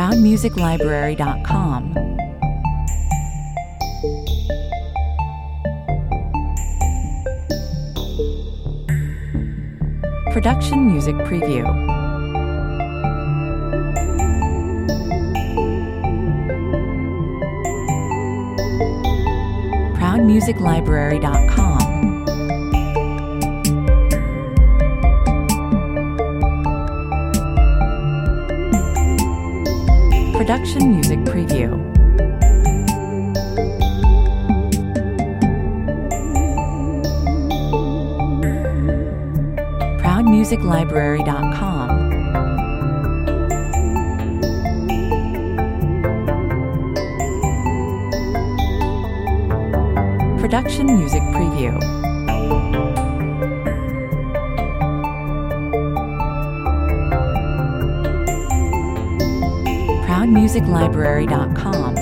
ProudMusicLibrary.com. Production Music Preview. ProudMusicLibrary.com. Production Music Preview. ProudMusicLibrary.com. Production Music Preview. ProudMusicLibrary.com.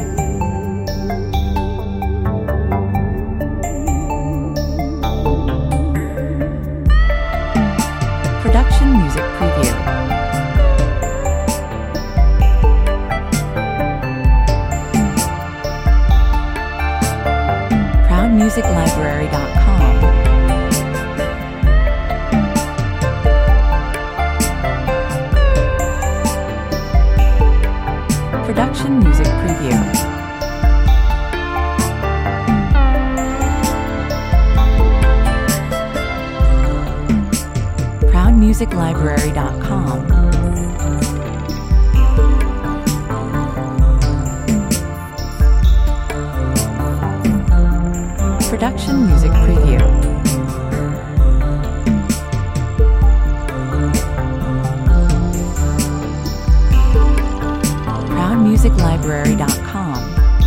Production Music Preview. ProudMusicLibrary.com. Production Music Preview. ProudMusicLibrary.com. Production Music Preview. ProudMusicLibrary.com.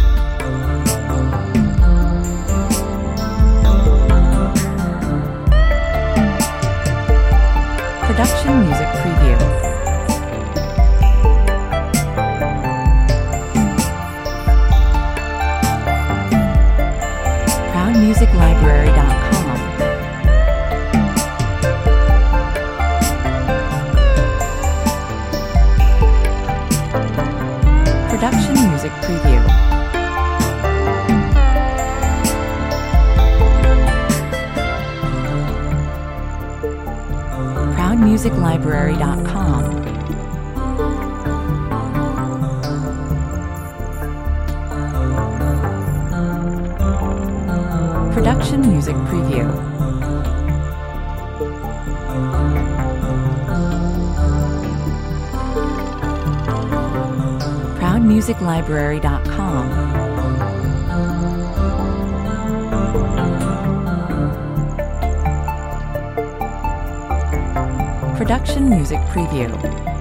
Production Music Preview. ProudMusicLibrary.com. Production Music Preview. ProudMusicLibrary.com. Production Music Preview. ProudMusicLibrary.com. Production Music Preview.